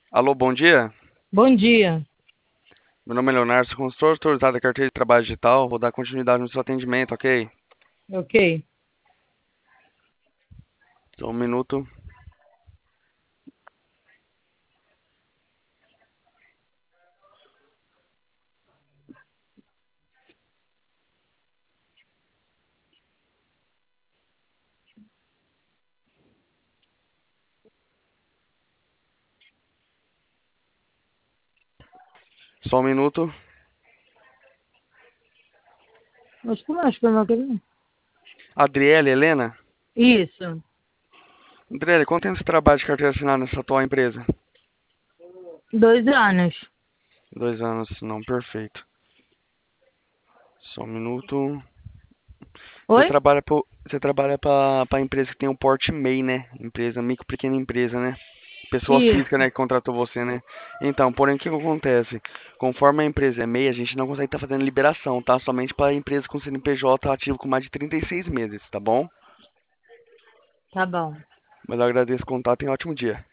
Alô, bom dia. Bom dia. Meu nome é Leonardo, sou consultor autorizado da carteira de trabalho digital. Vou dar continuidade no seu atendimento, ok? Ok. Só um minuto. Só um minuto. Mas como acho que eu não acredito? Adriele, Helena? Isso. Adriele, quanto tempo você trabalha de carteira assinada nessa atual empresa? 2 anos. 2 anos, não, perfeito. Só um minuto. Você Oi? trabalha para empresa que tem um porte MEI, né? Empresa, micro, pequena empresa, né? Pessoa física, Isso. né, que contratou você, né? Então, porém, o que acontece? Conforme a empresa é MEI, a gente não consegue estar fazendo liberação, tá? Somente para empresas com CNPJ ativo com mais de 36 meses, tá bom? Tá bom. Mas eu agradeço o contato e um ótimo dia.